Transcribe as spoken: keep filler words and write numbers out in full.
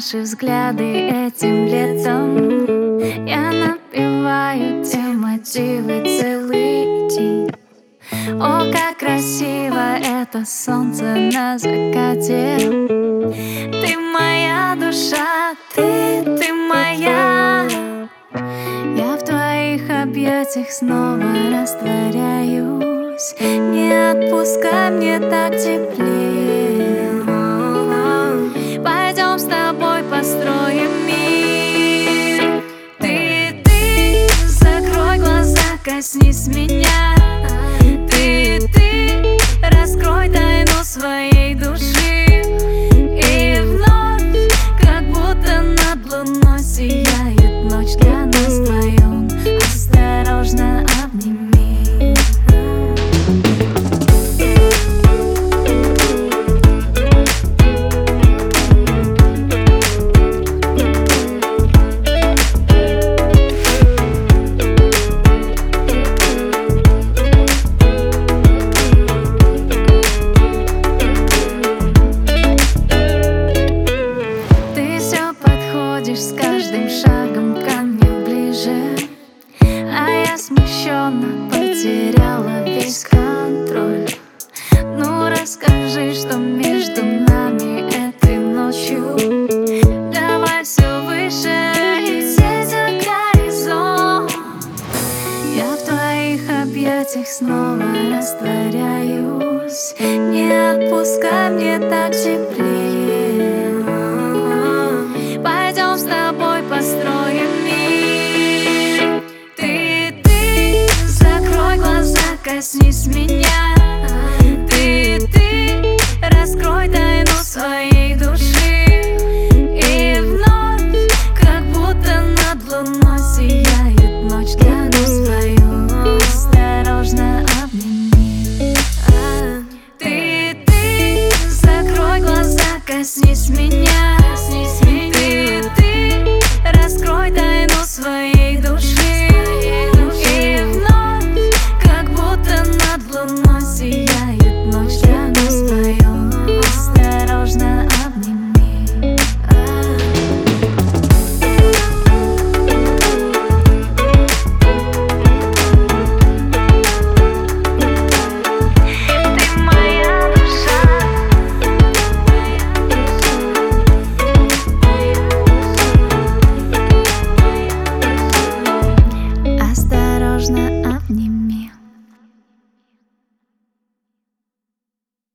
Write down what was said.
наши взгляды этим летом. Я напеваю те мотивы целый день. О, как красиво это солнце на закате. Ты моя душа, ты, ты моя. Я в твоих объятиях снова растворяюсь. Не отпускай, мне так теплее. Пойдем с тобой построим мир. Ты, ты, закрой глаза, коснись меня. Ты, ты, раскрой тайну своей души. И вновь, как будто над луной сияет ночь для нас вдвоем. Осторожно обними. С каждым шагом ко мне ближе, а я смущенно потеряла весь контроль. Ну расскажи, что между нами этой ночью. Давай все выше, лететь за горизонт. Я в твоих объятиях снова растворяюсь. Не отпускай, мне так теплее.